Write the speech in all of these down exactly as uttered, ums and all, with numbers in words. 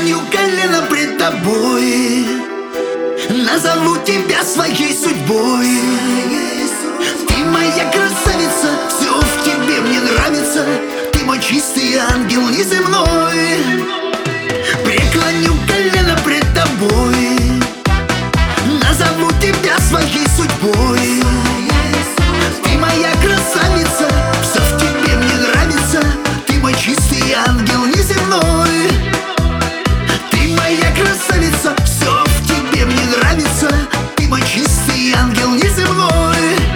Преклоню колено пред тобой, назову тебя своей судьбой. Ты моя красавица, все в тебе мне нравится. Ты мой чистый ангел неземной. Преклоню колено пред тобой, назову тебя своей судьбой. Ты моя красавица, все в тебе мне нравится. Ты мой чистый ангел неземной. Ты моя красавица, все в тебе мне нравится. Ты мой чистый ангел неземной.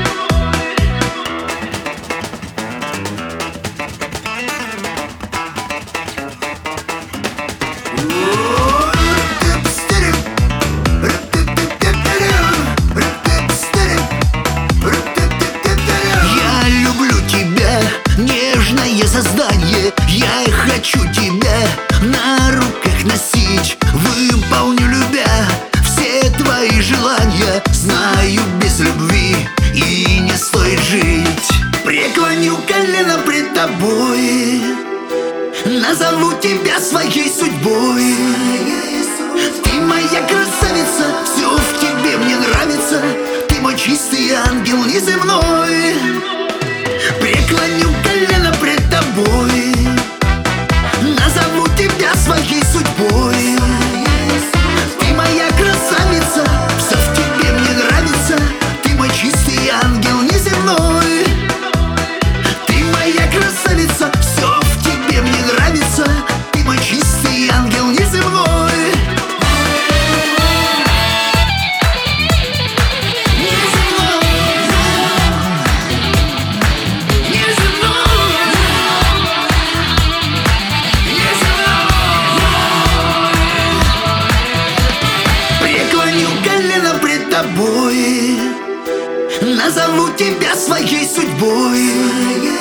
Создание, я хочу тебя на руках носить. Выполню, любя, все твои желания. Знаю, без любви и не стоит жить. Преклоню колено пред тобой, назову тебя своей судьбой. Ты моя красавица, все в тебе мне нравится. Ты мой чистый ангел неземной. Преклоню колено пред тобой, назову тебя своей судьбой. Ты моя красавица, все в тебе мне нравится. Ты мой чистый ангел неземной. Ты моя красавица, все в тебе мне нравится. Ты мой чистый ангел неземной. Тобой, назову тебя своей судьбой.